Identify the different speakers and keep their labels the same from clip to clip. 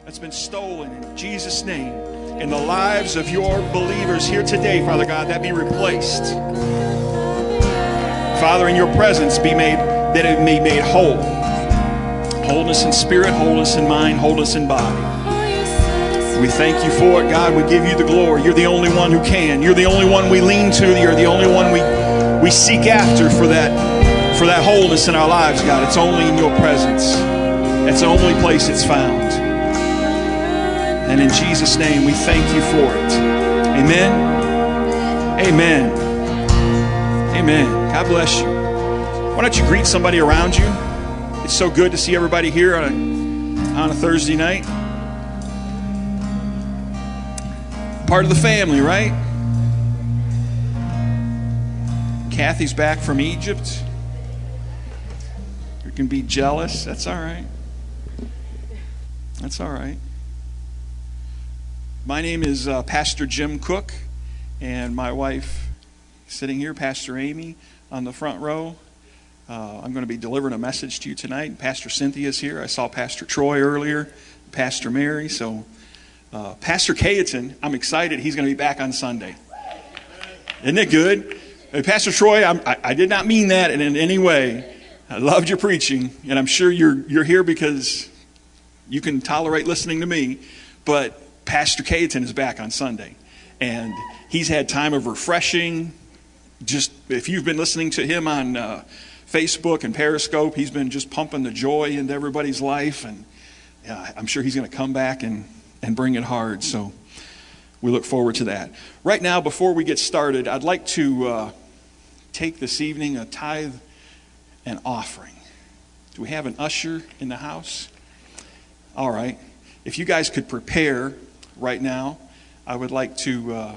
Speaker 1: that's been stolen in Jesus' name, in the lives of your believers here today, Father God, that be replaced. Father, in your presence be made, that it be made whole. Wholeness in spirit, wholeness in mind, wholeness in body. We thank you for it, God. We give you the glory. You're the only one who can. You're the only one we lean to. You're the only one we seek after for that wholeness in our lives, God. It's only in your presence. It's the only place it's found. And in Jesus' name, we thank you for it. Amen. Amen. Amen. God bless you. Why don't you greet somebody around you? It's so good to see everybody here on a Thursday night. Part of the family, right? Kathy's back from Egypt. You can be jealous. That's all right. That's all right. My name is Pastor Jim Cook, and my wife sitting here, Pastor Amy, on the front row. I'm going to be delivering a message to you tonight. Pastor Cynthia's here. I saw Pastor Troy earlier, Pastor Mary. So Pastor Cayetan, I'm excited. He's going to be back on Sunday. Isn't it good? Pastor Troy, I did not mean that in any way. I loved your preaching, and I'm sure you're here because you can tolerate listening to me, but Pastor Cayetan is back on Sunday, and he's had time of refreshing. Just if you've been listening to him on Facebook and Periscope, he's been just pumping the joy into everybody's life, and I'm sure he's going to come back and bring it hard, so we look forward to that. Right now, before we get started, I'd like to take this evening a tithe and offering. Do we have an usher in the house? All right. If you guys could prepare right now, I would like to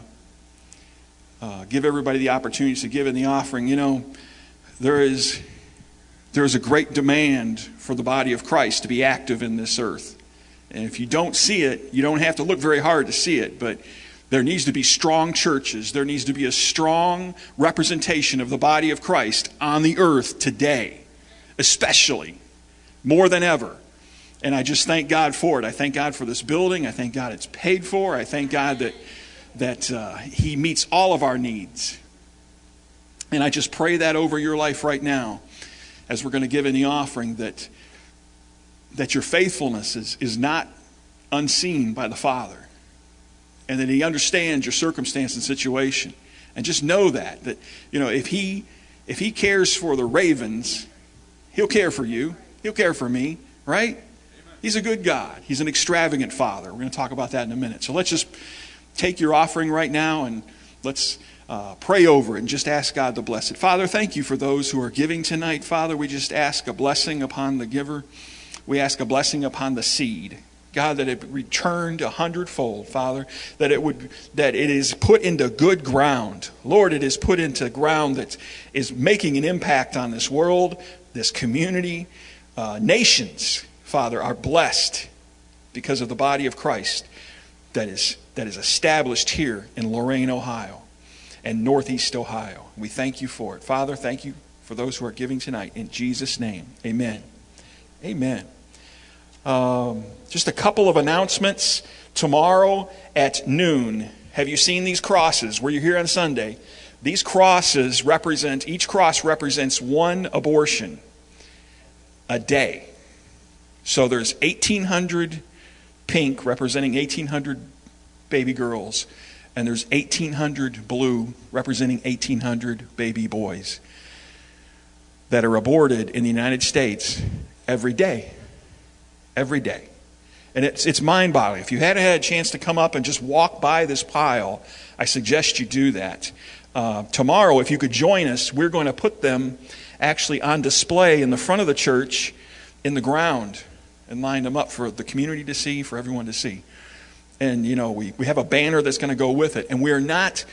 Speaker 1: give everybody the opportunity to give in the offering. You know, there is a great demand for the body of Christ to be active in this earth. And if you don't see it, you don't have to look very hard to see it, but there needs to be strong churches. There needs to be a strong representation of the body of Christ on the earth today, especially, more than ever. And I just thank God for it. I thank God for this building. I thank God it's paid for. I thank God that He meets all of our needs. And I just pray that over your life right now as we're going to give in the offering, that your faithfulness is not unseen by the Father, and that He understands your circumstance and situation. And just know that you know, if He cares for the ravens, He'll care for you. He'll care for me, right? Amen. He's a good God. He's an extravagant Father. We're going to talk about that in a minute. So let's just take your offering right now and let's pray over it and just ask God to bless it. Father, thank you for those who are giving tonight. Father, we just ask a blessing upon the giver. We ask a blessing upon the seed. God, that it returned 100-fold, Father, that it is put into good ground. Lord, it is put into ground that is making an impact on this world, this community. Nations, Father, are blessed because of the body of Christ that is established here in Lorain, Ohio, and Northeast Ohio. We thank you for it. Father, thank you for those who are giving tonight. In Jesus' name, amen. Amen. Just a couple of announcements. Tomorrow at noon, have you seen these crosses where you're here on Sunday? These crosses each cross represents one abortion a day. So there's 1,800 pink representing 1,800 baby girls, and there's 1,800 blue representing 1,800 baby boys that are aborted in the United States every day. Every day. And it's mind-boggling. If you hadn't had a chance to come up and just walk by this pile, I suggest you do that. Tomorrow, if you could join us, we're going to put them actually on display in the front of the church in the ground and line them up for the community to see, for everyone to see. And, you know, we have a banner that's going to go with it. And we want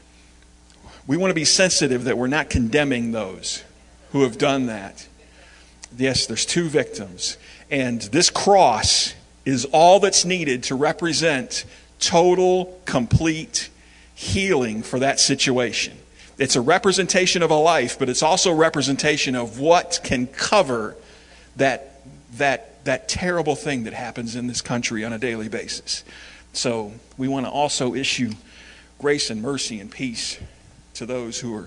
Speaker 1: to be sensitive that we're not condemning those who have done that. Yes, there's 2 victims. And this cross is all that's needed to represent total, complete healing for that situation. It's a representation of a life, but it's also a representation of what can cover that that terrible thing that happens in this country on a daily basis. So we want to also issue grace and mercy and peace to those who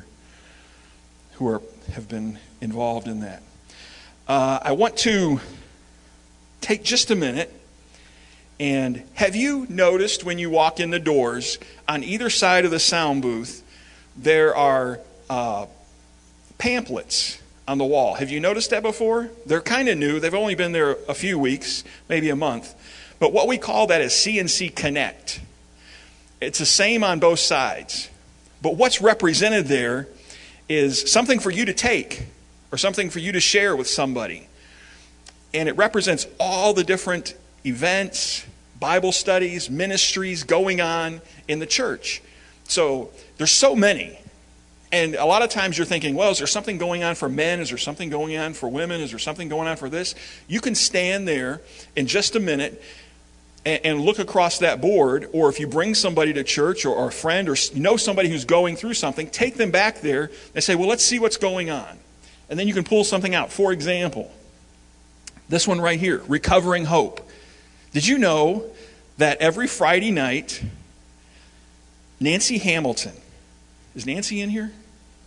Speaker 1: have been involved in that. I want to take just a minute, and have you noticed when you walk in the doors, on either side of the sound booth, there are pamphlets on the wall? Have you noticed that before? They're kind of new. They've only been there a few weeks, maybe a month. But what we call that is CNC Connect. It's the same on both sides. But what's represented there is something for you to take or something for you to share with somebody. And it represents all the different events, Bible studies, ministries going on in the church. So there's so many. And a lot of times you're thinking, well, is there something going on for men? Is there something going on for women? Is there something going on for this? You can stand there in just a minute and look across that board, or if you bring somebody to church or a friend or know somebody who's going through something, take them back there and say, well, let's see what's going on. And then you can pull something out. For example, this one right here, Recovering Hope. Did you know that every Friday night, Nancy Hamilton, is Nancy in here?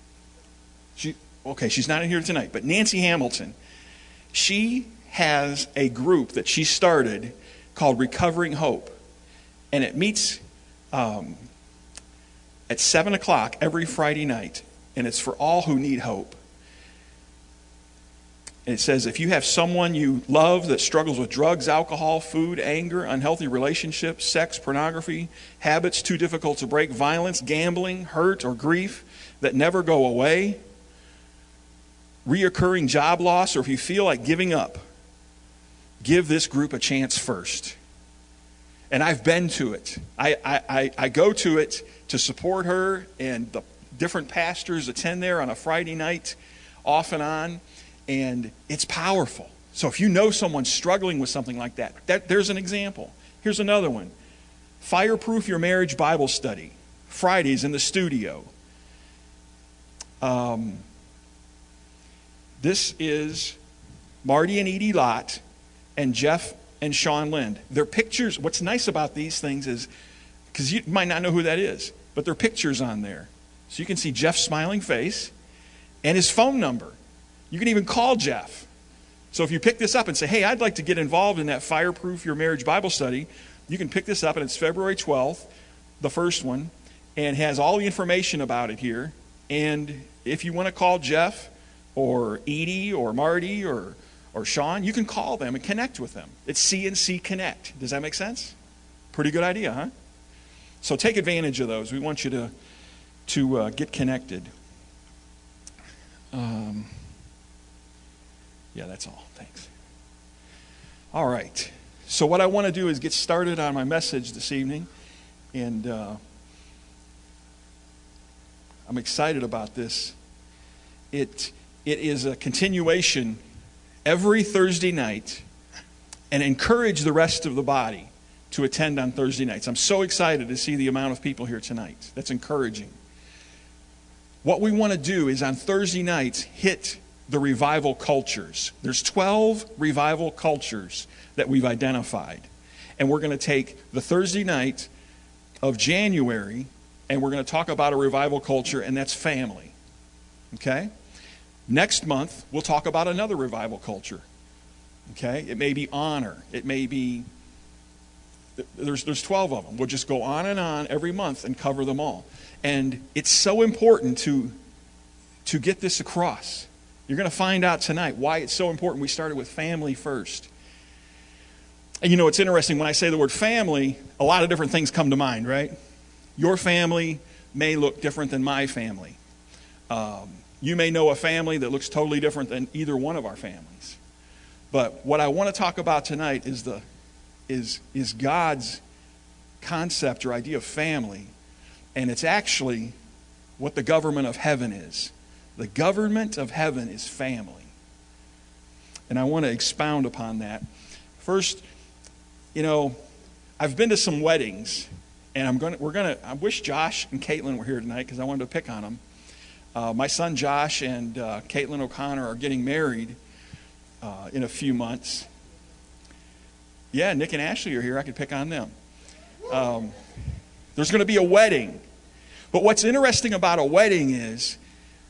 Speaker 1: She's not in here tonight, but Nancy Hamilton, she has a group that she started called Recovering Hope. And it meets at 7 o'clock every Friday night. And it's for all who need hope. And it says, if you have someone you love that struggles with drugs, alcohol, food, anger, unhealthy relationships, sex, pornography, habits too difficult to break, violence, gambling, hurt, or grief that never go away, reoccurring job loss, or if you feel like giving up, give this group a chance first. And I've been to it. I go to it to support her, and the different pastors attend there on a Friday night, off and on, and it's powerful. So if you know someone struggling with something like that, there's an example. Here's another one. Fireproof Your Marriage Bible Study, Fridays in the studio. This is Marty and Edie Lott and Jeff and Sean Lind. Their pictures, what's nice about these things is, because you might not know who that is, but their pictures on there. So you can see Jeff's smiling face and his phone number. You can even call Jeff. So if you pick this up and say, hey, I'd like to get involved in that Fireproof Your Marriage Bible Study, you can pick this up, and it's February 12th, the first one, and has all the information about it here. And if you want to call Jeff or Edie or Marty or Sean, you can call them and connect with them. It's CNC Connect. Does that make sense? Pretty good idea, huh? So take advantage of those. We want you to get connected. Yeah, that's all. Thanks. All right. So what I want to do is get started on my message this evening. And I'm excited about this. It is a continuation every Thursday night, and encourage the rest of the body to attend on Thursday nights. I'm so excited to see the amount of people here tonight. That's encouraging. What we want to do is on Thursday nights hit the revival cultures. There's 12 revival cultures that we've identified. And we're going to take the Thursday night of January, and we're going to talk about a revival culture, and that's family. Okay? Next month, we'll talk about another revival culture. Okay? It may be honor. It may be... There's 12 of them. We'll just go on and on every month and cover them all. And it's so important to get this across. You're going to find out tonight why it's so important we started with family first. And you know, it's interesting, when I say the word family, a lot of different things come to mind, right? Your family may look different than my family. You may know a family that looks totally different than either one of our families. But what I want to talk about tonight is God's concept or idea of family. And it's actually what the government of heaven is. The government of heaven is family. And I want to expound upon that. First, you know, I've been to some weddings, and I wish Josh and Caitlin were here tonight because I wanted to pick on them. My son Josh and Caitlin O'Connor are getting married in a few months. Yeah, Nick and Ashley are here. I could pick on them. There's going to be a wedding. But what's interesting about a wedding is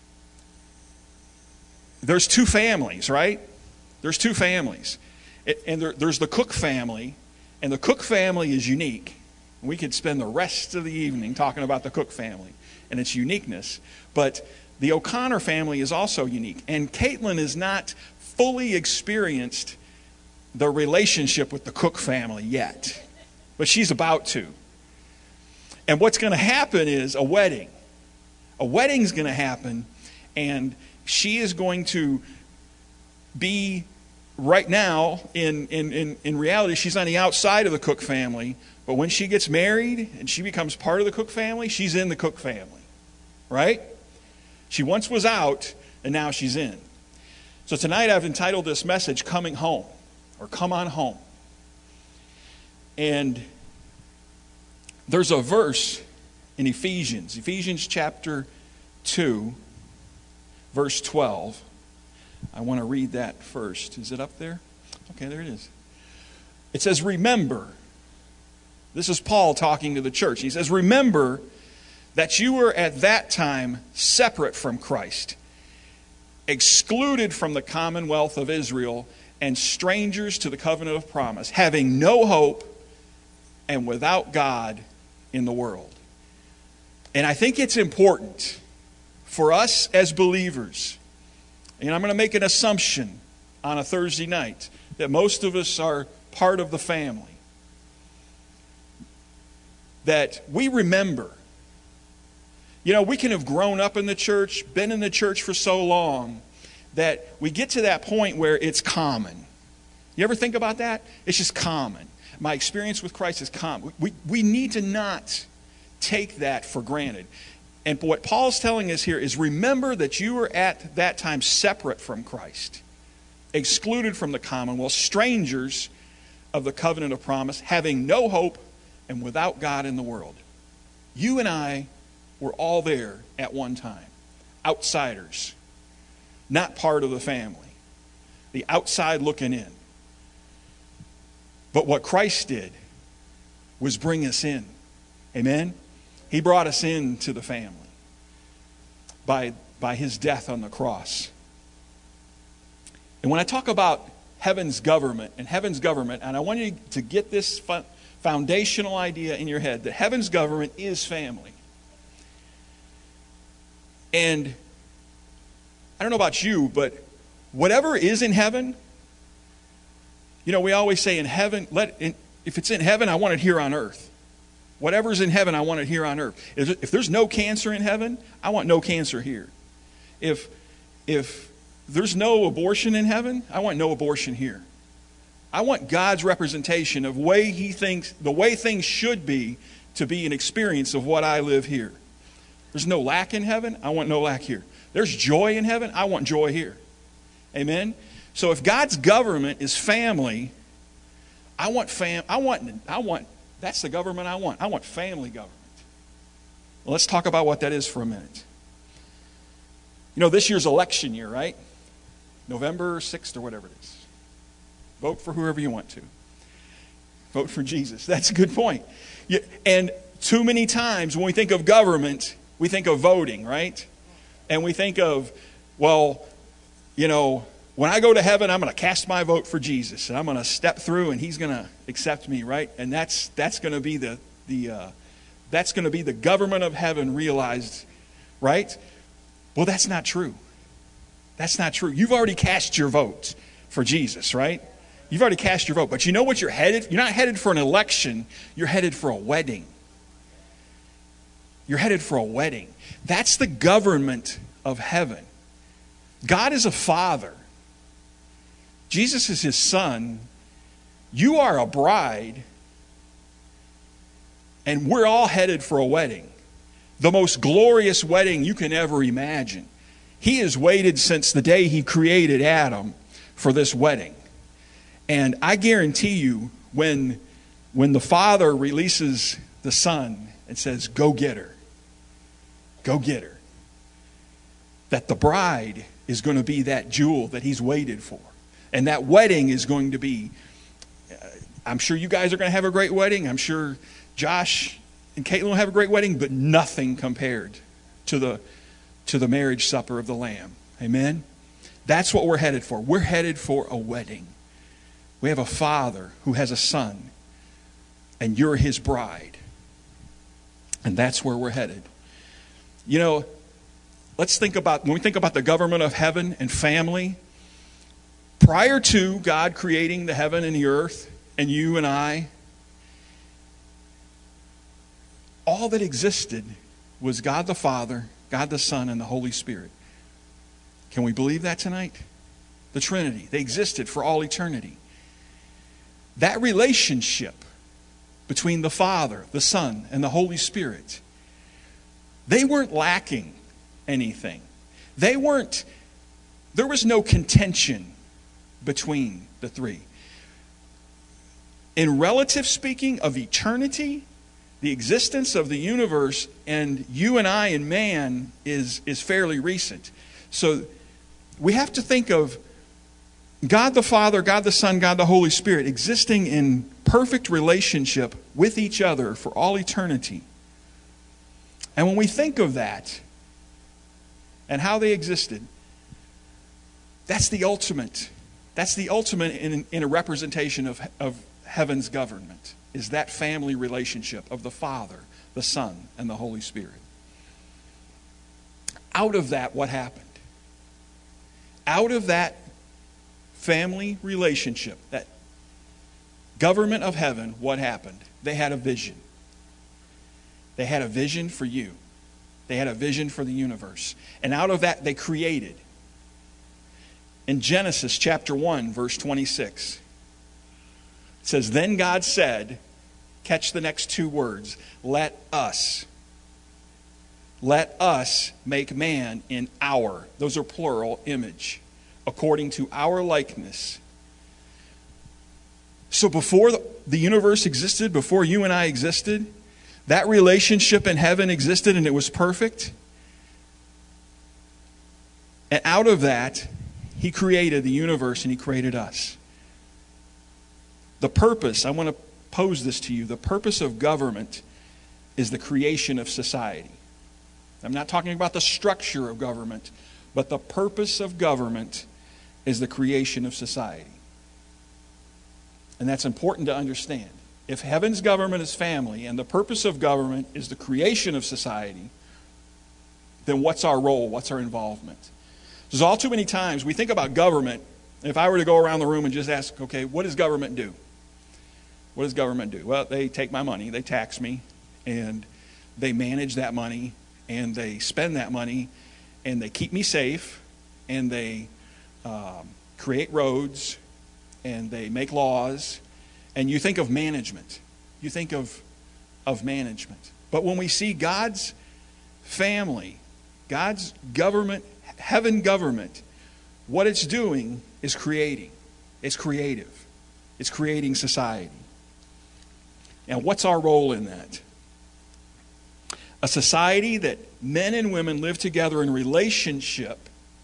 Speaker 1: there's two families, right? There's two families. And there's the Cook family, and the Cook family is unique. We could spend the rest of the evening talking about the Cook family and its uniqueness. But the O'Connor family is also unique. And Caitlin has not fully experienced the relationship with the Cook family yet. But she's about to. And what's going to happen is a wedding. A wedding's going to happen, and she is going to be, right now, in reality, she's on the outside of the Cook family. But when she gets married and she becomes part of the Cook family, she's in the Cook family. Right? She once was out, and now she's in. So tonight I've entitled this message, Coming Home, or Come On Home. And there's a verse in Ephesians chapter 2, verse 12. I want to read that first. Is it up there? Okay, there it is. It says, remember. This is Paul talking to the church. He says, remember that you were at that time separate from Christ, excluded from the commonwealth of Israel, and strangers to the covenant of promise, having no hope and without God in the world. And I think it's important for us as believers, and I'm going to make an assumption on a Thursday night, that most of us are part of the family, that we remember. You know, we can have grown up in the church, been in the church for so long, that we get to that point where it's common. You ever think about that? It's just common. My experience with Christ is common. We need to not take that for granted. And what Paul's telling us here is remember that you were at that time separate from Christ, excluded from the commonwealth, strangers of the covenant of promise, having no hope and without God in the world. You and I were all there at one time. Outsiders. Not part of the family. The outside looking in. But what Christ did was bring us in. Amen? He brought us into the family by his death on the cross. And when I talk about heaven's government, and I want you to get this foundational idea in your head, that heaven's government is family. And I don't know about you, but whatever is in heaven, you know, we always say in heaven, if it's in heaven, I want it here on earth. Whatever's in heaven, I want it here on earth. If there's no cancer in heaven, I want no cancer here. If there's no abortion in heaven, I want no abortion here. I want God's representation of the way things should be to be an experience of what I live here. There's no lack in heaven, I want no lack here. There's joy in heaven, I want joy here. Amen? So if God's government is family, that's the government I want. I want family government. Well, let's talk about what that is for a minute. You know, this year's election year, right? November 6th or whatever it is. Vote for whoever you want to. Vote for Jesus. That's a good point. And too many times when we think of government, we think of voting, right? And we think of, well, you know, when I go to heaven, I'm going to cast my vote for Jesus, and I'm going to step through, and He's going to accept me, right? And that's going to be that's going to be the government of heaven realized, right? Well, that's not true. That's not true. You've already cast your vote for Jesus, right? You've already cast your vote, but you know what you're headed? You're not headed for an election. You're headed for a wedding. You're headed for a wedding. That's the government of heaven. God is a father. Jesus is His son. You are a bride. And we're all headed for a wedding. The most glorious wedding you can ever imagine. He has waited since the day He created Adam for this wedding. And I guarantee you, when the Father releases the Son and says, go get her, that the bride is going to be that jewel that He's waited for. And that wedding is going to be, I'm sure you guys are going to have a great wedding. I'm sure Josh and Caitlin will have a great wedding, but nothing compared to the marriage supper of the Lamb. Amen? That's what we're headed for. We're headed for a wedding. We have a Father who has a Son, and you're His bride. And that's where we're headed. You know, let's think about, when we think about the government of heaven and family, prior to God creating the heaven and the earth, and you and I, all that existed was God the Father, God the Son, and the Holy Spirit. Can we believe that tonight? The Trinity. They existed for all eternity. That relationship between the Father, the Son, and the Holy Spirit, they weren't lacking anything. There was no contention between the three. In relative speaking of eternity, the existence of the universe and you and I and man is fairly recent. So we have to think of God the Father, God the Son, God the Holy Spirit existing in perfect relationship with each other for all eternity. And when we think of that and how they existed, that's the ultimate. That's the ultimate in a representation of heaven's government, is that family relationship of the Father, the Son, and the Holy Spirit. Out of that, what happened? Out of that family relationship, that government of heaven, what happened? They had a vision. They had a vision for you. They had a vision for the universe. And out of that, they created. In Genesis chapter 1, verse 26, it says, "Then God said," catch the next two words, let us make man in our," those are plural, "image, according to our likeness." So before the universe existed, before you and I existed, that relationship in heaven existed and it was perfect. And out of that, He created the universe and He created us. The purpose, I want to pose this to you, the purpose of government is the creation of society. I'm not talking about the structure of government, but the purpose of government is the creation of society. And that's important to understand. If heaven's government is family and the purpose of government is the creation of society, then what's our role? What's our involvement? There's all too many times we think about government. If I were to go around the room and just ask, okay, what does government do? What does government do? Well, they take my money, they tax me, and they manage that money, and they spend that money, and they keep me safe, and they create roads, and they make laws, and you think of management. You think of management. But when we see God's family, God's government, heaven government, what it's doing is creating. It's creative. It's creating society. And what's our role in that? A society that men and women live together in relationship.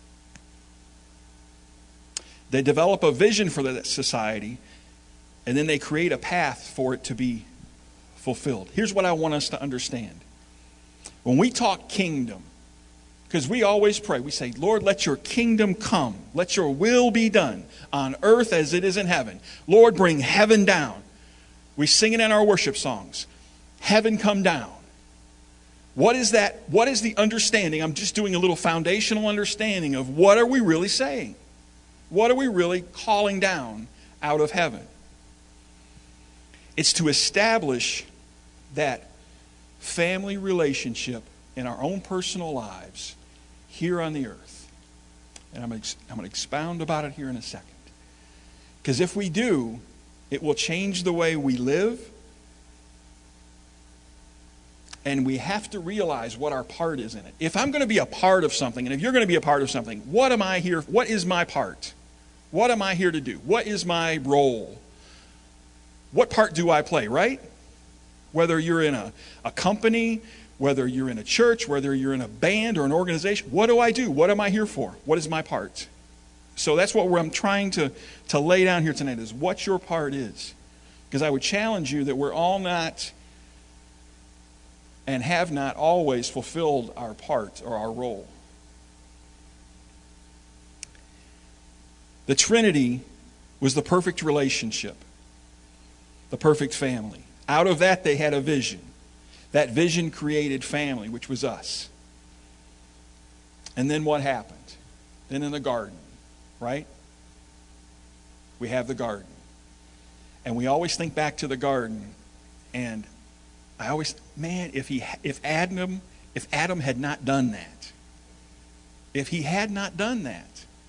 Speaker 1: They develop a vision for that society, and then they create a path for it to be fulfilled. Here's what I want us to understand. When we talk kingdom, because we always pray, we say, Lord, let your kingdom come. Let your will be done on earth as it is in heaven. Lord, bring heaven down. We sing it in our worship songs. Heaven come down. What is that? What is the understanding? I'm just doing a little foundational understanding of what are we really saying? What are we really calling down out of heaven? It's to establish that family relationship in our own personal lives here on the earth. And I'm going to expound about it here in a second. Because if we do, it will change the way we live. And we have to realize what our part is in it. If I'm going to be a part of something, and if you're going to be a part of something, what am I here? What is my part? What am I here to do? What is my role? What part do I play, right? Whether you're in a company, whether you're in a church, whether you're in a band or an organization, what do I do? What am I here for? What is my part? So that's what I'm trying to lay down here tonight, is what your part is. Because I would challenge you that we're all not and have not always fulfilled our part or our role. The Trinity was the perfect relationship, the perfect family. Out of that, they had a vision. That vision created family, which was us. And then what happened? Then in the garden, right? We have the garden. And we always think back to the garden, and I always, man, if Adam had not done that, if he had not done that,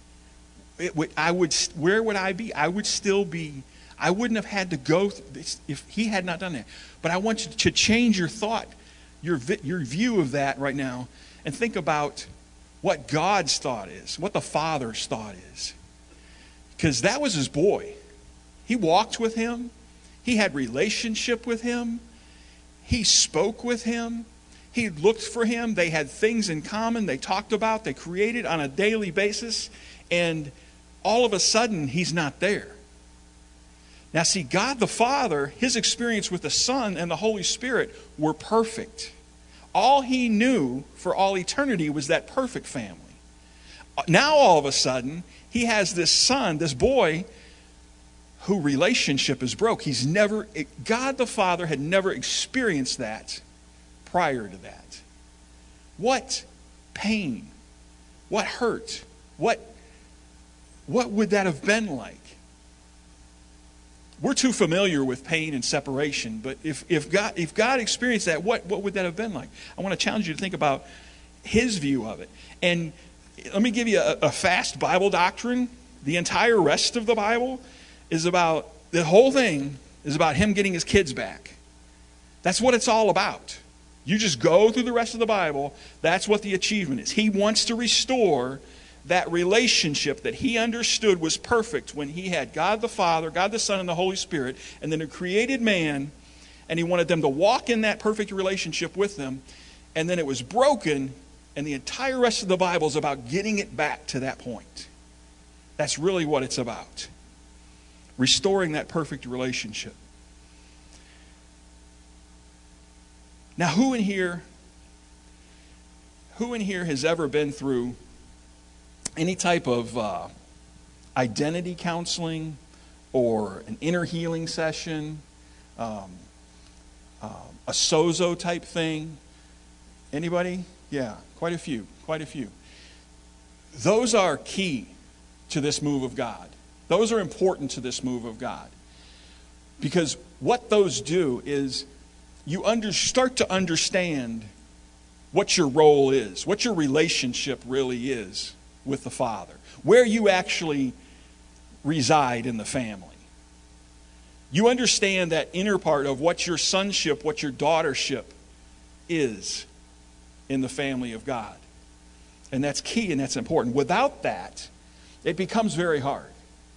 Speaker 1: where would I be? I would still be. I wouldn't have had to go if he had not done that. But I want you to change your thought, your view of that right now, and think about what God's thought is, what the Father's thought is. Because that was his boy. He walked with him. He had relationship with him. He spoke with him. He looked for him. They had things in common. They talked about. They created on a daily basis. And all of a sudden, he's not there. Now see, God the Father, his experience with the Son and the Holy Spirit were perfect. All he knew for all eternity was that perfect family. Now all of a sudden, he has this son, this boy, who relationship is broke. God the Father had never experienced that prior to that. What pain, what hurt, what would that have been like? We're too familiar with pain and separation, but if God experienced that, what would that have been like? I want to challenge you to think about his view of it. And let me give you a fast Bible doctrine. The entire rest of the Bible the whole thing is about him getting his kids back. That's what it's all about. You just go through the rest of the Bible, that's what the achievement is. He wants to restore that relationship that he understood was perfect when he had God the Father, God the Son, and the Holy Spirit, and then a created man, and he wanted them to walk in that perfect relationship with them, and then it was broken, and the entire rest of the Bible is about getting it back to that point. That's really what it's about. Restoring that perfect relationship. Now, who in here has ever been through any type of identity counseling or an inner healing session, a sozo type thing? Anybody? Yeah, quite a few. Those are key to this move of God. Those are important to this move of God. Because what those do is you start to understand what your role is, what your relationship really is with the Father, where you actually reside in the family. You understand that inner part of what your sonship, what your daughtership is in the family of God. And that's key and that's important. Without that, it becomes very hard.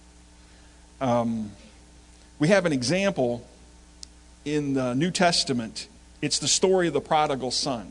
Speaker 1: We have an example in the New Testament. It's the story of the prodigal son.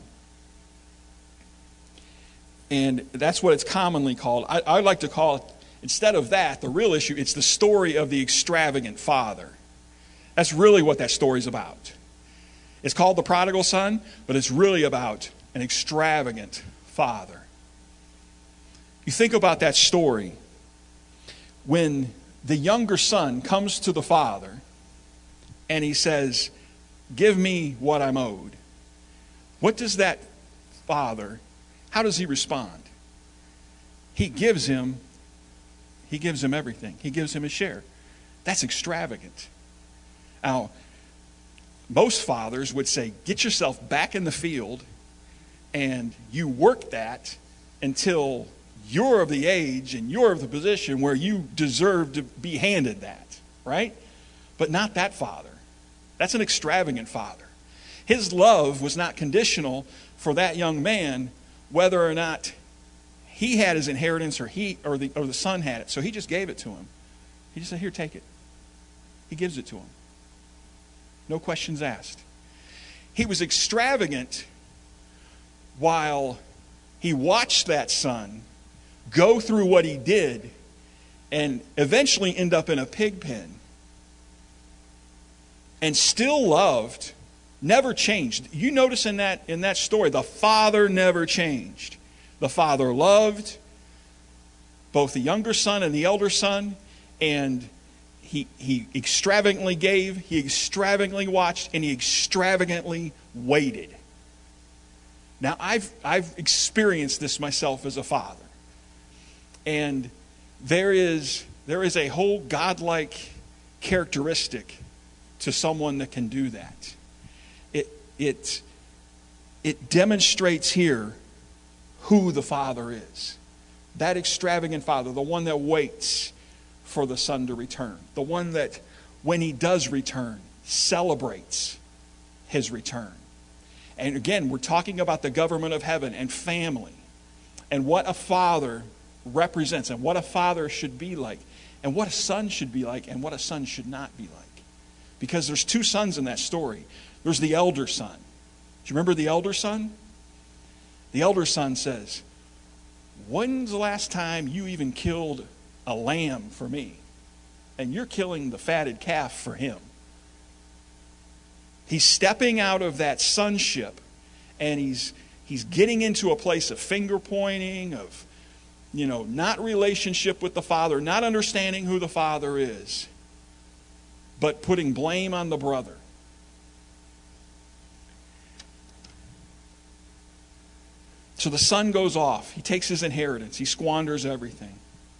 Speaker 1: And that's what it's commonly called. I like to call it, instead of that, the real issue, it's the story of the extravagant father. That's really what that story's about. It's called the prodigal son, but it's really about an extravagant father. You think about that story. When the younger son comes to the father and he says, "Give me what I'm owed," what does that father, how does he respond? He gives him everything. He gives him a share. That's extravagant. Now, most fathers would say, get yourself back in the field and you work that until you're of the age and you're of the position where you deserve to be handed that, right? But not that father. That's an extravagant father. His love was not conditional for that young man whether or not he had his inheritance or the son had it. So he just gave it to him. He just said, "Here, take it." He gives it to him. No questions asked. He was extravagant while he watched that son go through what he did and eventually end up in a pig pen. and still loved, never changed. You notice in that story, the Father never changed. The Father loved both the younger son and the elder son, and he extravagantly gave, he extravagantly watched, and he extravagantly waited. Now, I've experienced this myself as a father. And there is a whole godlike characteristic to someone that can do that. It demonstrates here who the Father is. That extravagant Father, the one that waits for the Son to return. The one that, when he does return, celebrates his return. And again, we're talking about the government of heaven and family, and what a father represents, and what a father should be like, and what a son should be like, and what a son should not be like. Because there's two sons in that story. There's the elder son. Do you remember the elder son? The elder son says, "When's the last time you even killed a lamb for me? And you're killing the fatted calf for him." He's stepping out of that sonship, and he's getting into a place of finger pointing, of, not relationship with the Father, not understanding who the Father is, but putting blame on the brother. So the son goes off. He takes his inheritance. He squanders everything.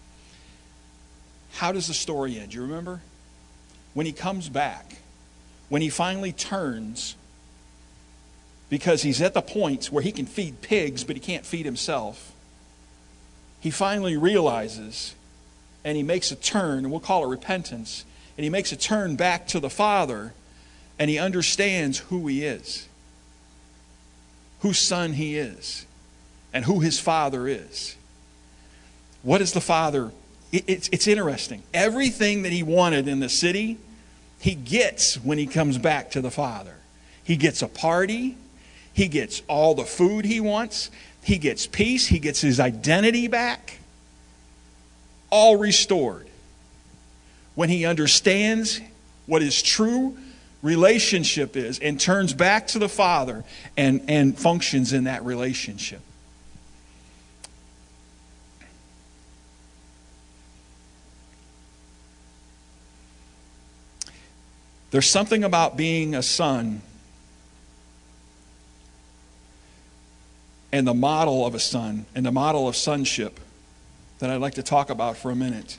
Speaker 1: How does the story end? Do you remember? When he comes back, when he finally turns, because he's at the point where he can feed pigs, but he can't feed himself, he finally realizes, and he makes a turn, and we'll call it repentance, and he makes a turn back to the Father, and he understands who he is, whose son he is, and who his Father is. What is the Father? It's interesting. Everything that he wanted in the city, he gets when he comes back to the Father. He gets a party. He gets all the food he wants. He gets peace. He gets his identity back. All restored. When he understands what his true relationship is and turns back to the Father and functions in that relationship. There's something about being a son and the model of a son and the model of sonship that I'd like to talk about for a minute.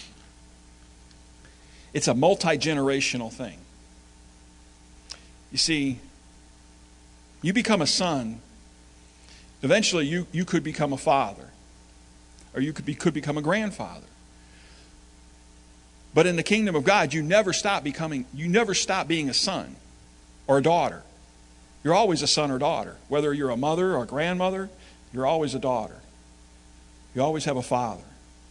Speaker 1: It's a multi-generational thing. You see, you become a son, eventually you could become a father, or you could become a grandfather. But in the kingdom of God, you never stop being a son or a daughter. You're always a son or daughter. Whether you're a mother or a grandmother, you're always a daughter. You always have a father.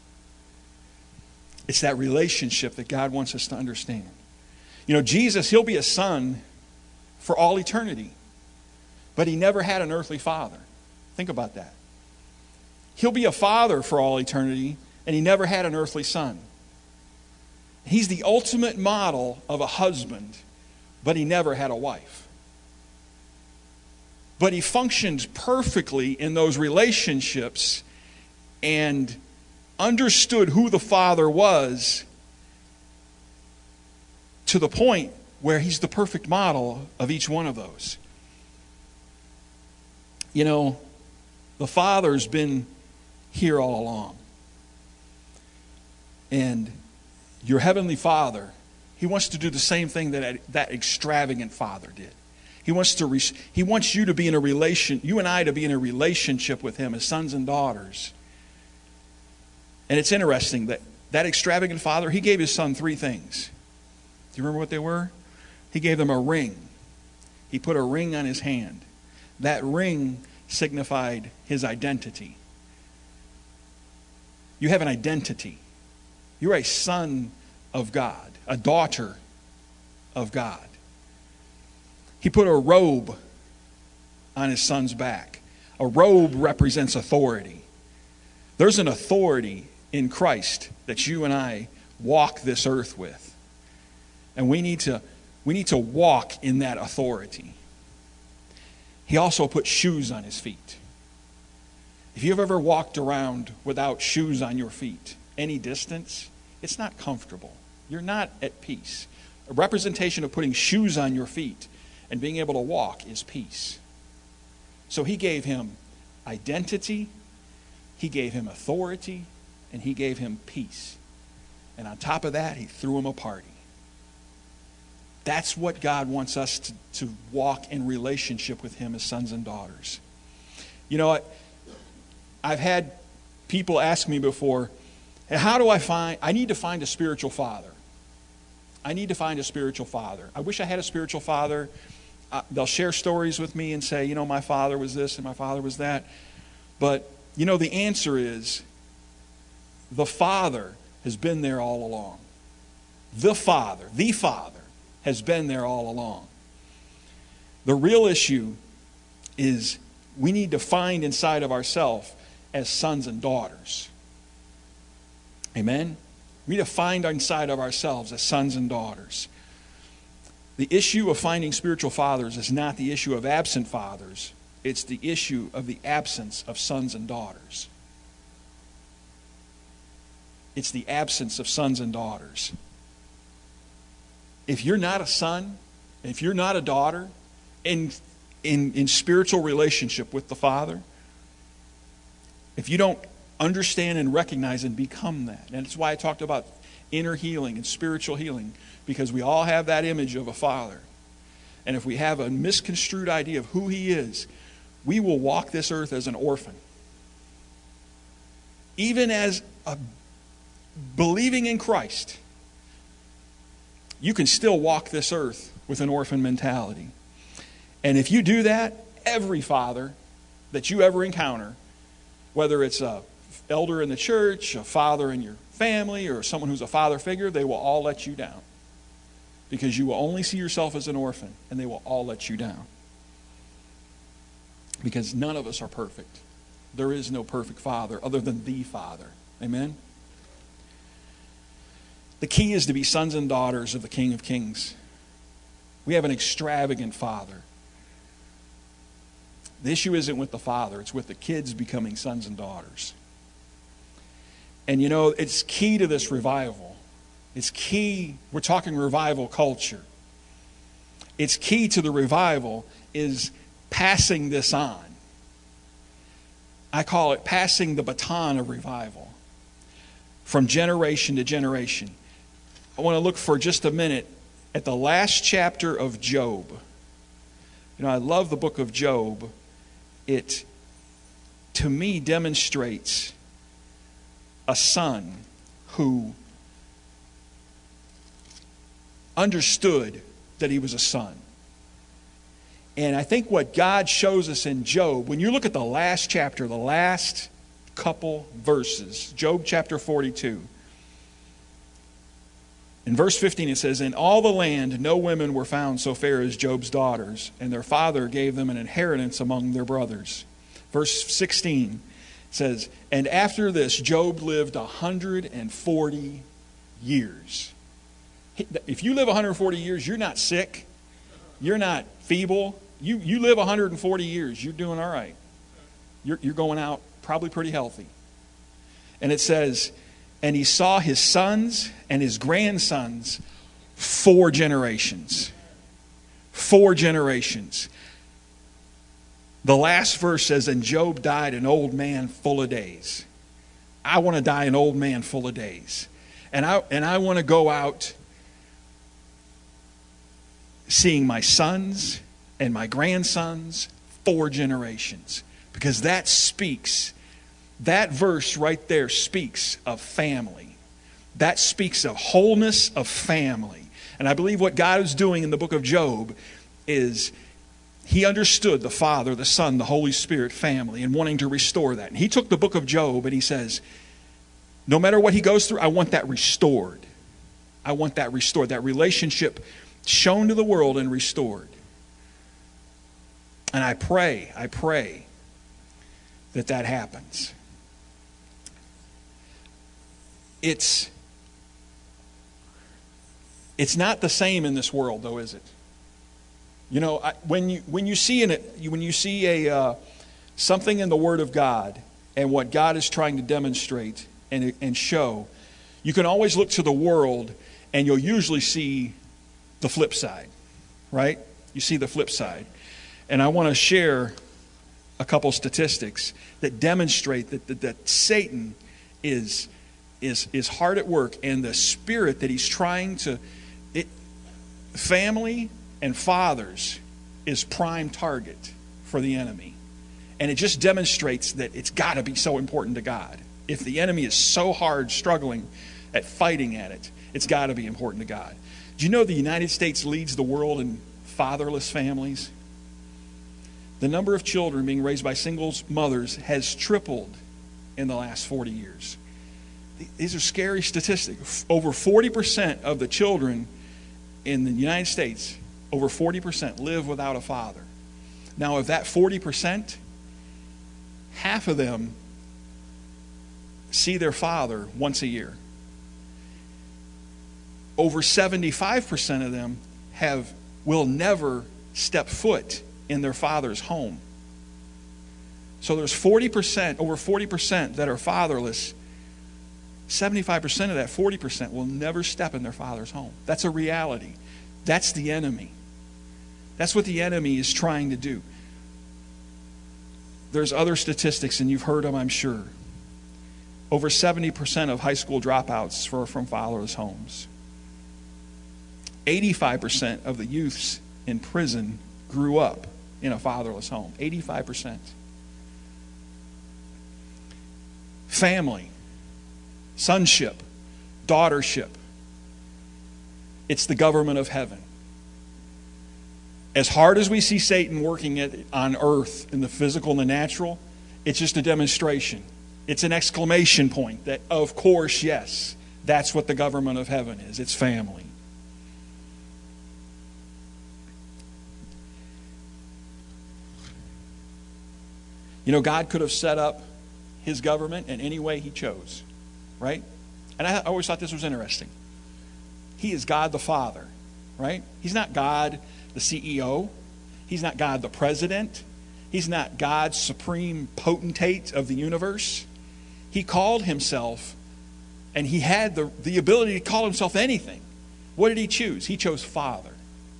Speaker 1: It's that relationship that God wants us to understand. Jesus, he'll be a son for all eternity. But he never had an earthly father. Think about that. He'll be a father for all eternity, and he never had an earthly son. He's the ultimate model of a husband, but he never had a wife. But he functioned perfectly in those relationships and understood who the Father was to the point where he's the perfect model of each one of those. The Father's been here all along. And your heavenly Father, he wants to do the same thing that extravagant Father did. He wants you to be in a relation, you and I to be in a relationship with him as sons and daughters. And it's interesting that extravagant Father, he gave his son three things. Do you remember what they were? He gave them a ring. He put a ring on his hand. That ring signified his identity. You have an identity. You're a son of God, a daughter of God. He put a robe on his son's back. A robe represents authority. There's an authority in Christ that you and I walk this earth with. And we need to We need to walk in that authority. He also put shoes on his feet. If you've ever walked around without shoes on your feet, any distance, it's not comfortable. You're not at peace. A representation of putting shoes on your feet and being able to walk is peace. So he gave him identity, he gave him authority, and he gave him peace. And on top of that, he threw him a party. That's what God wants us to walk in relationship with him as sons and daughters. You know what? I've had people ask me before, how do I need to find a spiritual father. I need to find a spiritual father. I wish I had a spiritual father. They'll share stories with me and say, my father was this and my father was that. But, the answer is the Father has been there all along. The Father has been there all along. The real issue is we need to find inside of ourselves as sons and daughters. Amen? We need to find inside of ourselves as sons and daughters. The issue of finding spiritual fathers is not the issue of absent fathers. It's the issue of the absence of sons and daughters. It's the absence of sons and daughters. If you're not a son, if you're not a daughter in spiritual relationship with the Father, if you don't understand and recognize and become that, and that's why I talked about inner healing and spiritual healing, because we all have that image of a father. And if we have a misconstrued idea of who he is, we will walk this earth as an orphan. Even as believing in Christ, you can still walk this earth with an orphan mentality. And if you do that, every father that you ever encounter, whether it's an elder in the church, a father in your family, or someone who's a father figure, they will all let you down. Because you will only see yourself as an orphan, and they will all let you down. Because none of us are perfect. There is no perfect father other than the Father. Amen? The key is to be sons and daughters of the King of Kings. We have an extravagant Father. The issue isn't with the Father, it's with the kids becoming sons and daughters. And it's key to this revival. It's key, we're talking revival culture. It's key to the revival is passing this on. I call it passing the baton of revival from generation to generation. I want to look for just a minute at the last chapter of Job. I love the book of Job. It, to me, demonstrates a son who understood that he was a son. And I think what God shows us in Job, when you look at the last chapter, the last couple verses, Job chapter 42, in verse 15 it says, "In all the land no women were found so fair as Job's daughters, and their father gave them an inheritance among their brothers." Verse 16 says, "And after this Job lived 140 years." If you live 140 years, you're not sick. You're not feeble. You live 140 years. You're doing all right. You're going out probably pretty healthy. And it says, "And he saw his sons and his grandsons 4 generations." 4 generations. The last verse says, "And Job died an old man full of days." I want to die an old man full of days. And I want to go out seeing my sons and my grandsons 4 generations. Because that verse right there speaks of family. That speaks of wholeness of family. And I believe what God is doing in the book of Job is he understood the Father, the Son, the Holy Spirit family and wanting to restore that. And he took the book of Job and he says, no matter what he goes through, I want that restored. I want that restored. That relationship shown to the world and restored. And I pray that happens. It's It's not the same in this world, though, is it? You know, when you see something in the Word of God and what God is trying to demonstrate and show, you can always look to the world and you'll usually see the flip side, right? You see the flip side. And I want to share a couple statistics that demonstrate that Satan is hard at work, and the spirit that he's trying to... family and fathers is prime target for the enemy. And it just demonstrates that it's got to be so important to God. If the enemy is so hard struggling at fighting at it, it's got to be important to God. Do you know the United States leads the world in fatherless families? The number of children being raised by single mothers has tripled in the last 40 years. These are scary statistics. Over 40% of the children in the United States, over 40% live without a father. Now, of that 40%, half of them see their father once a year. Over 75% of them will never step foot in their father's home. So there's over 40% that are fatherless. 75% of that 40% will never step in their father's home. That's a reality. That's the enemy. That's what the enemy is trying to do. There's other statistics, and you've heard them, I'm sure. Over 70% of high school dropouts are from fatherless homes. 85% of the youths in prison grew up in a fatherless home. 85%. Family, sonship, daughtership. It's the government of heaven. As hard as we see Satan working on earth in the physical and the natural, it's just a demonstration. It's an exclamation point that, of course, yes, that's what the government of heaven is. It's family. You know, God could have set up His government in any way He chose, right? And I always thought this was interesting. He is God the Father, right? He's not God the CEO. He's not God the President. He's not God supreme potentate of the universe. He called Himself, and He had the ability to call Himself anything. What did He choose? He chose Father.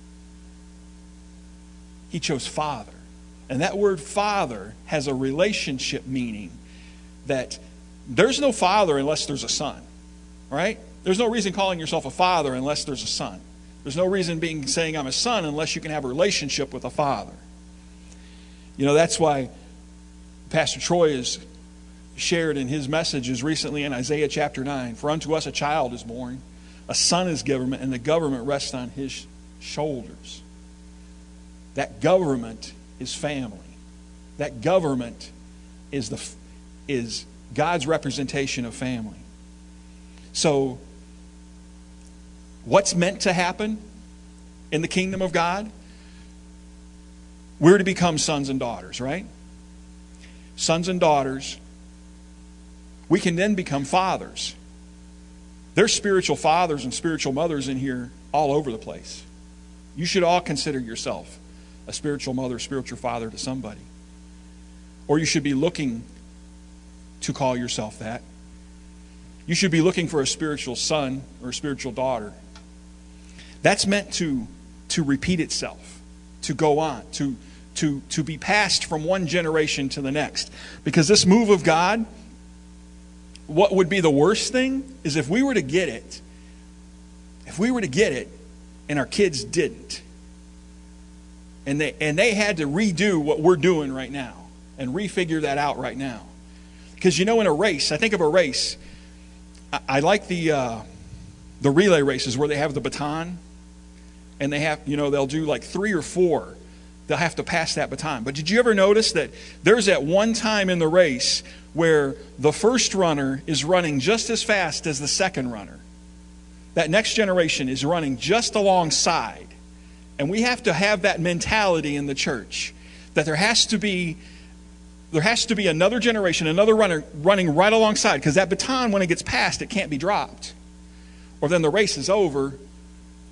Speaker 1: He chose Father. And that word Father has a relationship meaning that there's no father unless there's a son, right? There's no reason calling yourself a father unless there's a son. There's no reason saying I'm a son unless you can have a relationship with a father. You know, that's why Pastor Troy has shared in his messages recently in Isaiah chapter 9, for unto us a child is born, a son is given, and the government rests on his shoulders. That government is family. That government is God's representation of family. So, what's meant to happen in the kingdom of God? We're to become sons and daughters, right? Sons and daughters. We can then become fathers. There's spiritual fathers and spiritual mothers in here all over the place. You should all consider yourself a spiritual mother, spiritual father to somebody. Or you should be looking to call yourself that. You should be looking for a spiritual son or a spiritual daughter. That's meant to repeat itself, to go on, to be passed from one generation to the next. Because this move of God, what would be the worst thing is if we were to get it, and our kids didn't. And they had to redo what we're doing right now and refigure that out right now. Because you know, in a race, I think of a race, I like the relay races where they have the baton, and they'll do like 3 or 4. They'll have to pass that baton. But did you ever notice that there's that one time in the race where the first runner is running just as fast as the second runner? That next generation is running just alongside. And we have to have that mentality in the church, that there has to be another generation, another runner running right alongside, because that baton, when it gets passed, it can't be dropped. Or then the race is over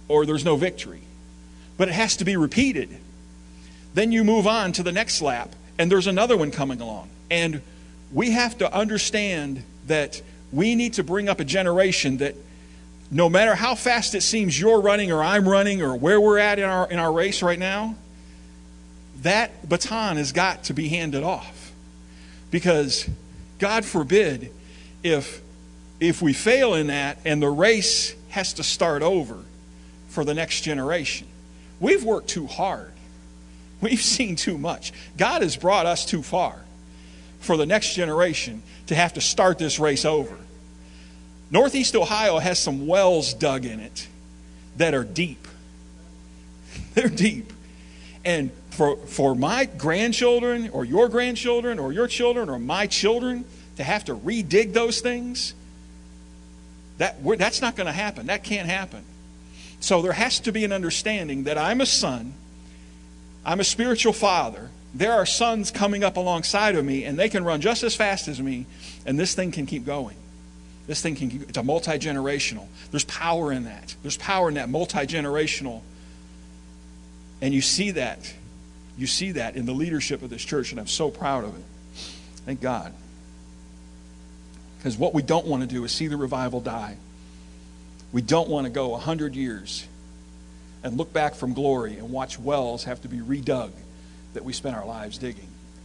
Speaker 1: or there's no victory. But it has to be repeated. Then you move on to the next lap, and there's another one coming along. And we have to understand that we need to bring up a generation that no matter how fast it seems you're running or I'm running or where we're at in our race right now, that baton has got to be handed off. Because God forbid if we fail in that and the race has to start over for the next generation. We've worked too hard. We've seen too much. God has brought us too far for the next generation to have to start this race over. Northeast Ohio has some wells dug in it that are deep. They're deep. And for my grandchildren or your grandchildren or your children or my children to have to redig those things, that's not going to happen. That can't happen. So there has to be an understanding that I'm a son, I'm a spiritual father. There are sons coming up alongside of me, and they can run just as fast as me, and this thing can keep going. It's a multi-generational. There's power in that. There's power in that multi-generational. And you see that. You see that in the leadership of this church, and I'm so proud of it. Thank God. Because what we don't want to do is see the revival die. We don't want to go 100 years and look back from glory and watch wells have to be redug that we spent our lives digging.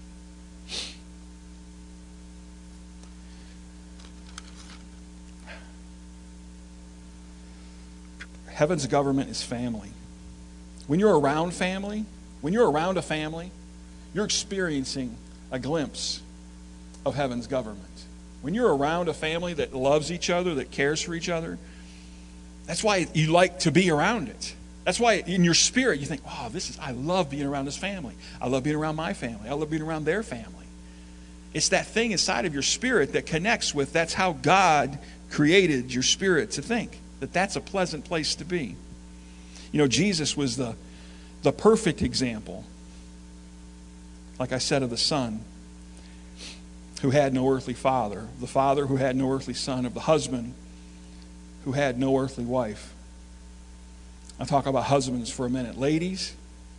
Speaker 1: Heaven's government is family. When you're around family, when you're around a family, you're experiencing a glimpse of heaven's government. When you're around a family that loves each other, that cares for each other, that's why you like to be around it. That's why in your spirit you think, oh, I love being around this family. I love being around my family. I love being around their family. It's that thing inside of your spirit that connects with, that's how God created your spirit to think, that's a pleasant place to be. You know, Jesus was the perfect example, like I said, of the son who had no earthly father, the father who had no earthly son, of the husband who had no earthly wife. I'll talk about husbands for a minute. Ladies,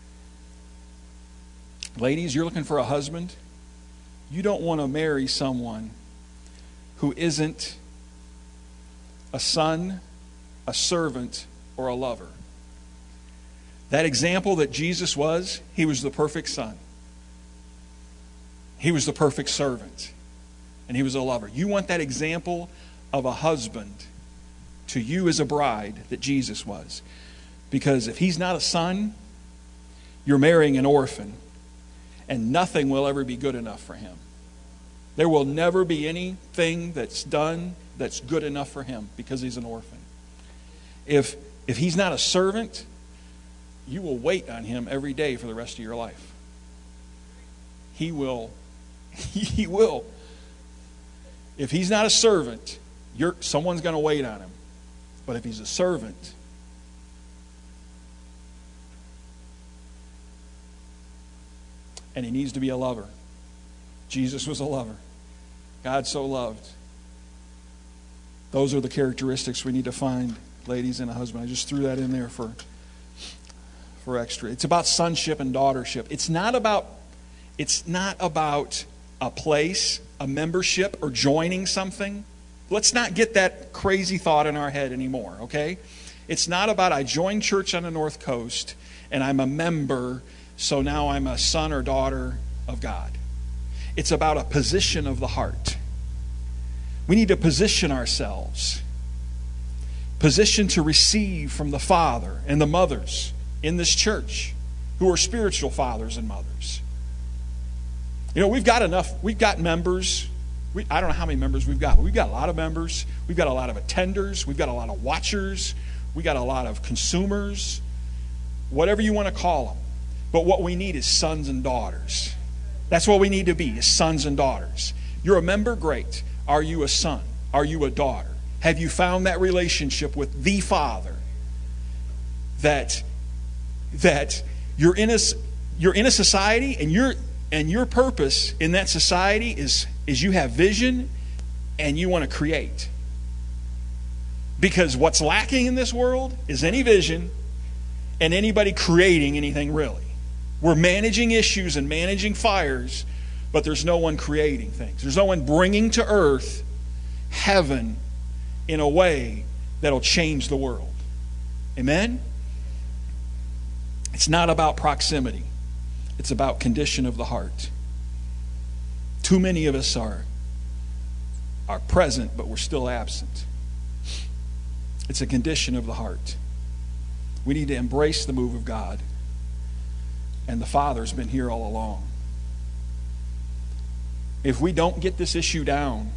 Speaker 1: you're looking for a husband. You don't want to marry someone who isn't a son, a servant, or a lover. That example that Jesus was, he was the perfect son. He was the perfect servant. And he was a lover. You want that example of a husband to you as a bride that Jesus was. Because if he's not a son, you're marrying an orphan. And nothing will ever be good enough for him. There will never be anything that's done that's good enough for him because he's an orphan. If he's not a servant, you will wait on him every day for the rest of your life. He will. He will. If he's not a servant, someone's going to wait on him. But if he's a servant, and he needs to be a lover. Jesus was a lover. God so loved. Those are the characteristics we need to find, ladies, in a husband. I just threw that in there for extra. It's about sonship and daughtership. It's not about a place, a membership, or joining something. Let's not get that crazy thought in our head anymore, okay? It's not about I joined church on the North Coast and I'm a member, so now I'm a son or daughter of God. It's about a position of the heart. We need to position ourselves. Position to receive from the father and the mothers in this church who are spiritual fathers and mothers. You know, we've got members. I don't know how many members we've got, but we've got a lot of members. We've got a lot of attenders. We've got a lot of watchers. We've got a lot of consumers. Whatever you want to call them. But what we need is sons and daughters. That's what we need to be, is sons and daughters. You're a member? Great. Are you a son? Are you a daughter? Have you found that relationship with the Father? That you're in a society, and your purpose in that society is you have vision and you want to create. Because what's lacking in this world is any vision and anybody creating anything really. We're managing issues and managing fires, but there's no one creating things. There's no one bringing to earth heaven in a way that'll change the world. Amen? It's not about proximity. It's about condition of the heart. Too many of us are present, but we're still absent. It's a condition of the heart. We need to embrace the move of God. And the Father's been here all along. If we don't get this issue down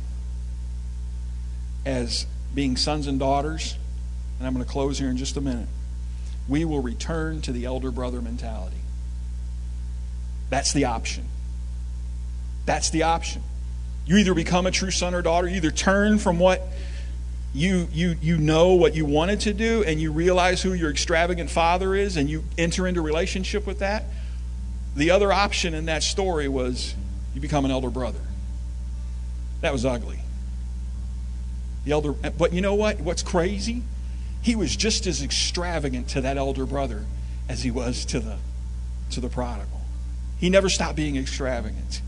Speaker 1: as being sons and daughters, and I'm going to close here in just a minute, we will return to the elder brother mentality. That's the option. That's the option. You either become a true son or daughter, you either turn from what you know what you wanted to do, and you realize who your extravagant father is, and you enter into relationship with that. The other option in that story was you become an elder brother. That was ugly. But you know what? What's crazy? He was just as extravagant to that elder brother as he was to the prodigal. He never stopped being extravagant.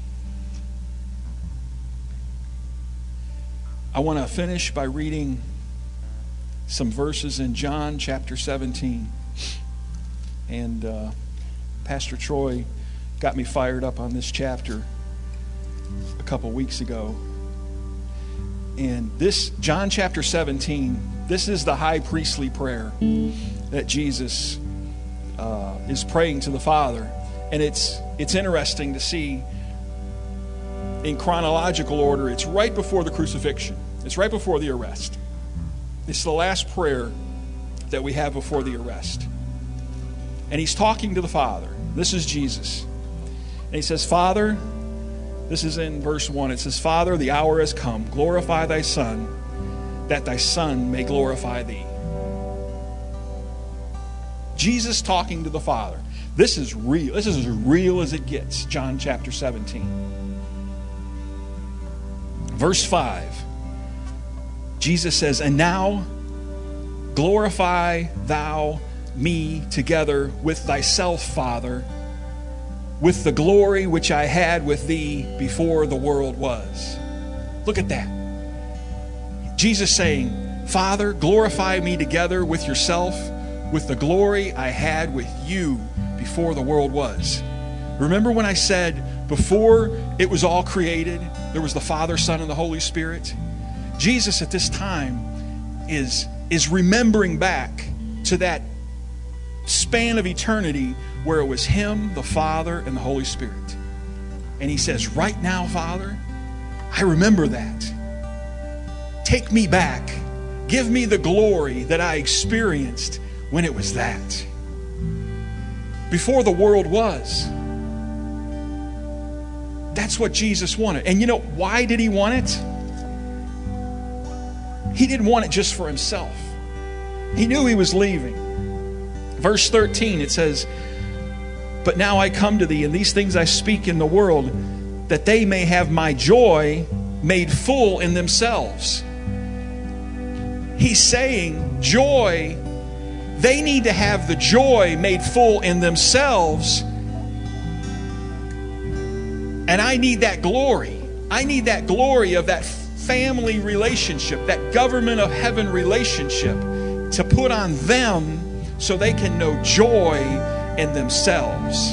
Speaker 1: I want to finish by reading some verses in John chapter 17. And Pastor Troy got me fired up on this chapter a couple weeks ago. And this, John chapter 17, this is the high priestly prayer that Jesus is praying to the Father. And it's interesting to see in chronological order. It's right before the crucifixion. It's right before the arrest. It's the last prayer that we have before the arrest. And he's talking to the Father. This is Jesus. And he says, Father, this is in verse 1. It says, Father, the hour has come. Glorify thy Son, that thy Son may glorify thee. Jesus talking to the Father. This is real. This is as real as it gets. John chapter 17. Verse 5. Jesus says, and now glorify thou me together with thyself, Father, with the glory which I had with thee before the world was. Look at that. Jesus saying, Father, glorify me together with yourself, with the glory I had with you before the world was. Remember when I said before it was all created, there was the Father, Son, and the Holy Spirit? Jesus at this time is remembering back to that span of eternity where it was Him, the Father, and the Holy Spirit. And He says, right now, Father, I remember that. Take me back. Give me the glory that I experienced when it was that. Before the world was. That's what Jesus wanted. And you know, why did He want it? He didn't want it just for Himself. He knew He was leaving. Verse 13, it says, but now I come to thee, and these things I speak in the world, that they may have my joy made full in themselves. He's saying joy, they need to have the joy made full in themselves. And I need that glory. I need that glory of that family relationship, that government of heaven relationship, to put on them so they can know joy in themselves.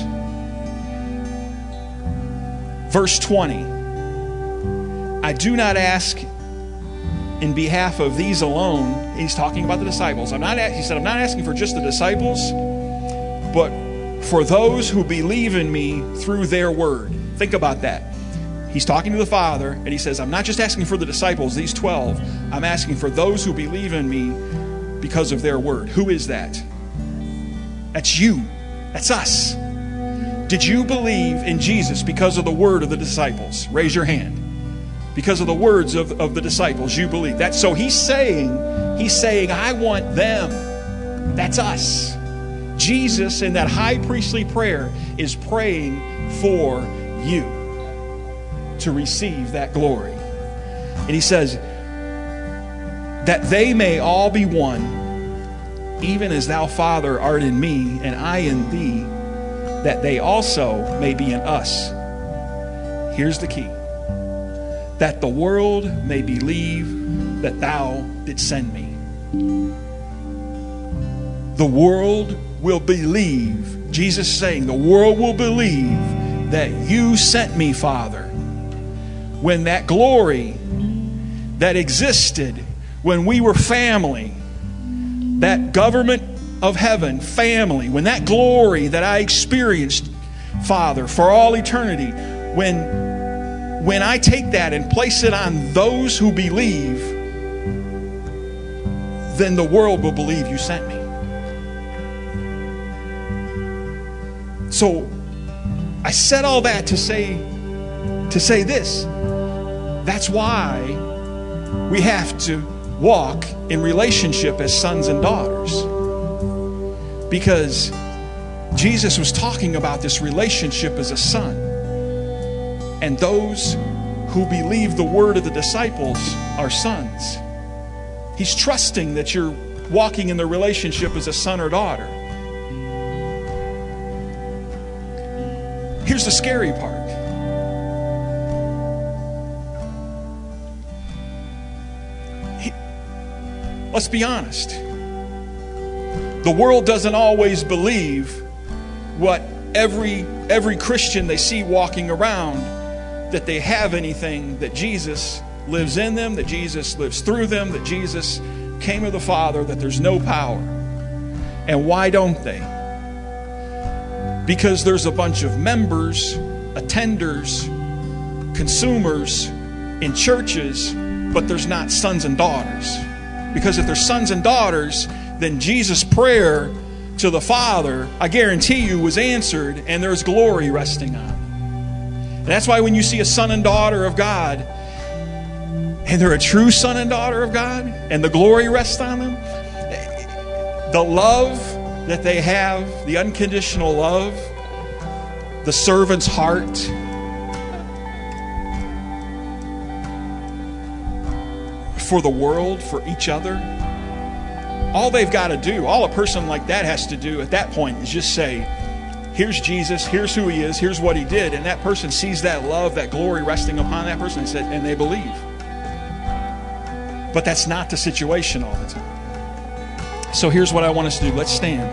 Speaker 1: Verse 20. I do not ask in behalf of these alone. He's talking about the disciples. He said, I'm not asking for just the disciples, but for those who believe in me through their word. Think about that. He's talking to the Father, and He says, I'm not just asking for the disciples, these 12. I'm asking for those who believe in me because of their word. Who is that? That's you. That's us. Did you believe in Jesus because of the word of the disciples? Raise your hand. Because of the words of the disciples, you believe. That's so He's saying, I want them. That's us. Jesus, in that high priestly prayer, is praying for you to receive that glory. And He says, that they may all be one, even as thou, Father, art in me, and I in thee, that they also may be in us. Here's the key. That the world may believe that thou didst send me. The world will believe, Jesus is saying, the world will believe that you sent me, Father. When that glory that existed when we were family, that government of heaven, family, when that glory that I experienced, Father, for all eternity, when I take that and place it on those who believe, then the world will believe you sent me. So I said all that to say this. That's why we have to walk in relationship as sons and daughters. Because Jesus was talking about this relationship as a son. And those who believe the word of the disciples are sons. He's trusting that you're walking in the relationship as a son or daughter. Here's the scary part. Let's be honest. The world doesn't always believe what every Christian they see walking around, that they have anything, that Jesus lives in them, that Jesus lives through them, that Jesus came of the Father, that there's no power. And why don't they? Because there's a bunch of members, attenders, consumers in churches, but there's not sons and daughters. Because if there's sons and daughters, then Jesus' prayer to the Father, I guarantee you, was answered, and there's glory resting on them. And that's why when you see a son and daughter of God, and they're a true son and daughter of God, and the glory rests on them, the love that they have, the unconditional love, the servant's heart, for the world, for each other, all they've got to do, all a person like that has to do at that point is just say, here's Jesus, here's who he is, here's what he did, and that person sees that love, that glory resting upon that person, and they believe. But that's not the situation all the time. So here's what I want us to do. Let's stand.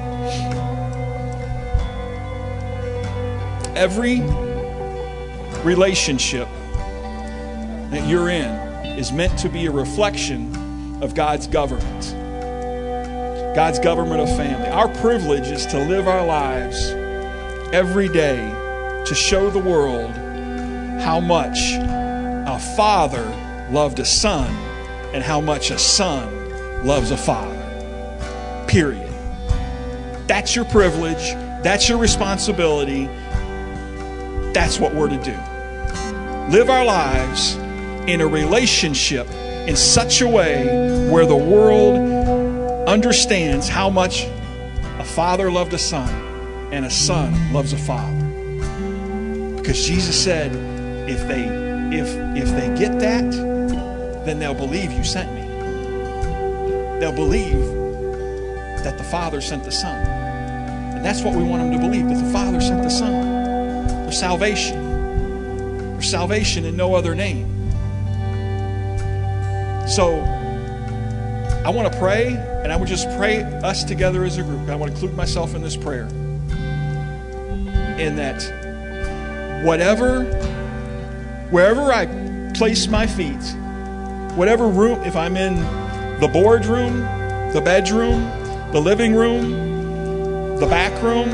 Speaker 1: Every relationship that you're in is meant to be a reflection of God's government. God's government of family. Our privilege is to live our lives every day to show the world how much a father loved a son and how much a son loves a father. Period. That's your privilege. That's your responsibility. That's what we're to do. Live our lives in a relationship in such a way where the world understands how much a father loved a son and a son loves a father. Because Jesus said, if they get that, then they'll believe you sent me. They'll believe that the Father sent the Son. And that's what we want them to believe, that the Father sent the Son. For salvation. For salvation in no other name. So, I want to pray, and I would just pray us together as a group. I want to include myself in this prayer. In that, wherever I place my feet, whatever room, if I'm in the boardroom, the bedroom, the living room, the back room,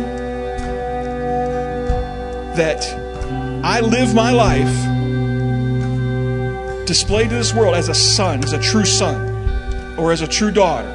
Speaker 1: that I live my life displayed to this world as a son, as a true son, or as a true daughter.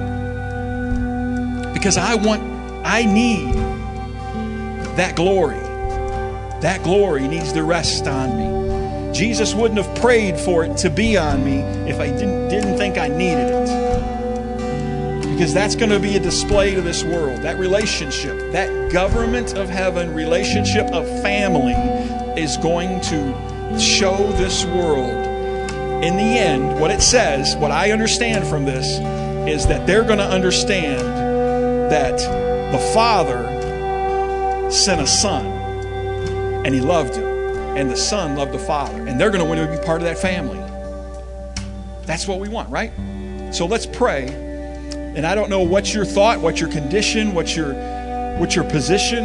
Speaker 1: Because I need that glory. That glory needs to rest on me. Jesus wouldn't have prayed for it to be on me if I didn't think I needed it. Because that's going to be a display to this world. That relationship, that government of heaven, relationship of family is going to show this world in the end, what it says, what I understand from this, is that they're going to understand that the Father sent a Son, and He loved Him, and the Son loved the Father, and they're going to want to be part of that family. That's what we want, right? So let's pray. And I don't know what's your thought, what's your condition, what's your position.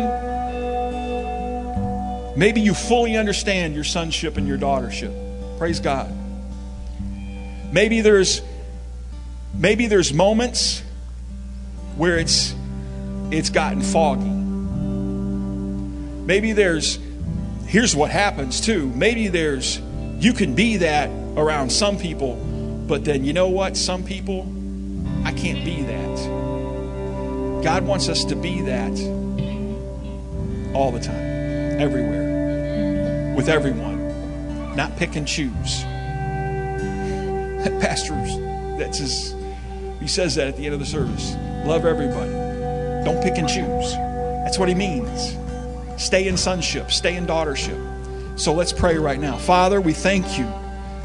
Speaker 1: Maybe you fully understand your sonship and your daughtership. Praise God. Maybe there's moments where it's gotten foggy. Maybe here's what happens too. Maybe you can be that around some people, but then you know what? Some people, I can't be that. God wants us to be that all the time, everywhere, with everyone, not pick and choose. He says that at the end of the service. Love everybody. Don't pick and choose. That's what he means. Stay in sonship. Stay in daughtership. So let's pray right now. Father, we thank you.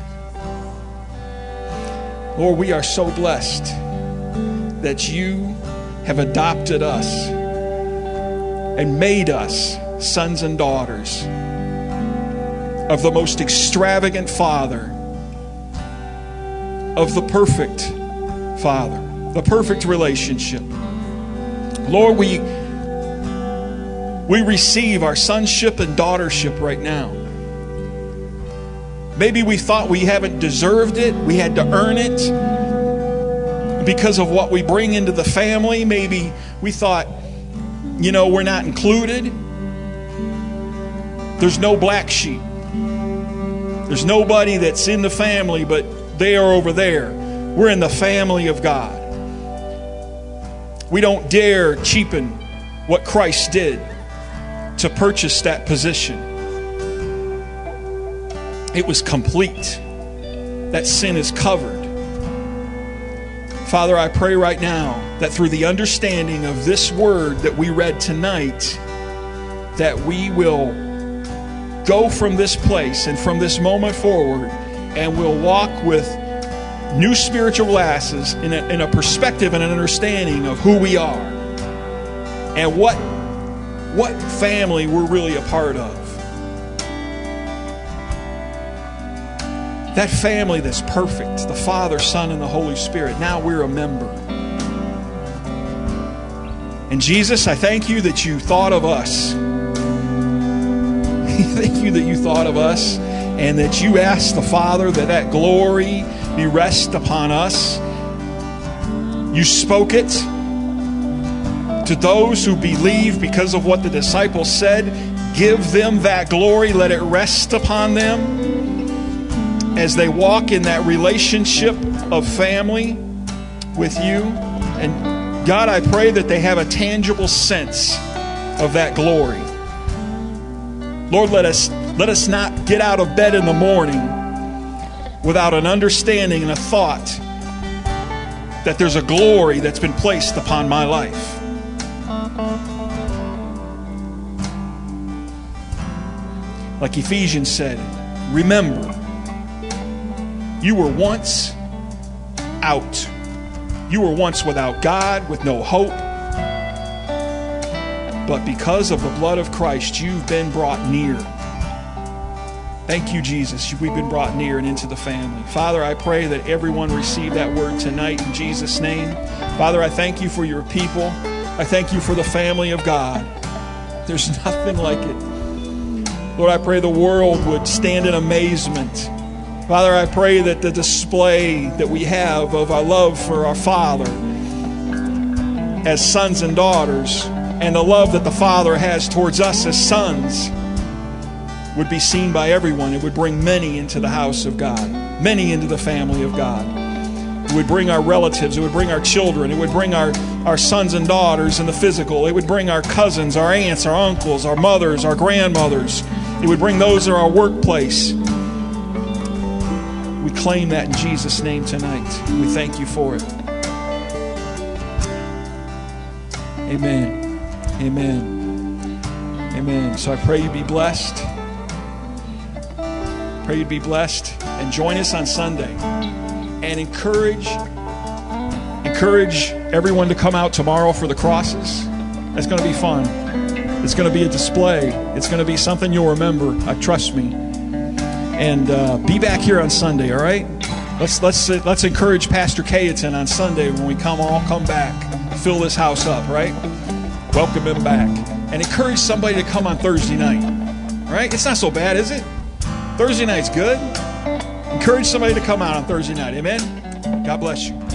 Speaker 1: Lord, we are so blessed that you have adopted us and made us sons and daughters of the most extravagant Father, of the perfect Father, the perfect relationship. Lord, we receive our sonship and daughtership right now. Maybe we thought we haven't deserved it. We had to earn it because of what we bring into the family. Maybe we thought, we're not included. There's no black sheep. There's nobody that's in the family, but they are over there. We're in the family of God. We don't dare cheapen what Christ did to purchase that position. It was complete. That sin is covered. Father, I pray right now that through the understanding of this word that we read tonight, that we will go from this place and from this moment forward, and we'll walk with new spiritual glasses in a perspective and an understanding of who we are and what family we're really a part of. That family that's perfect, the Father, Son, and the Holy Spirit. Now we're a member. And Jesus, I thank you that you thought of us. Thank you that you thought of us and that you asked the Father that glory be rest upon us. You spoke it to those who believe because of what the disciples said. Give them that glory. Let it rest upon them as they walk in that relationship of family with you. And God, I pray that they have a tangible sense of that glory. Lord, let us not get out of bed in the morning without an understanding and a thought that there's a glory that's been placed upon my life. Like Ephesians said, remember, you were once out. You were once without God, with no hope. But because of the blood of Christ, you've been brought near. Thank you, Jesus. We've been brought near and into the family. Father, I pray that everyone receive that word tonight in Jesus' name. Father, I thank you for your people. I thank you for the family of God. There's nothing like it. Lord, I pray the world would stand in amazement. Father, I pray that the display that we have of our love for our Father as sons and daughters, and the love that the Father has towards us as sons, would be seen by everyone. It would bring many into the house of God, many into the family of God. It would bring our relatives. It would bring our children. It would bring our sons and daughters in the physical. It would bring our cousins, our aunts, our uncles, our mothers, our grandmothers. It would bring those in our workplace. We claim that in Jesus' name tonight. We thank you for it. Amen. Amen. Amen. So I pray you be blessed. Pray you'd be blessed and join us on Sunday. And encourage everyone to come out tomorrow for the crosses. That's going to be fun. It's going to be a display. It's going to be something you'll remember. Trust me. And be back here on Sunday. All right. Let's encourage Pastor Cayetan on Sunday when we all come back. Fill this house up. Right. Welcome him back. And encourage somebody to come on Thursday night. All right. It's not so bad, is it? Thursday night's good. Encourage somebody to come out on Thursday night. Amen. God bless you.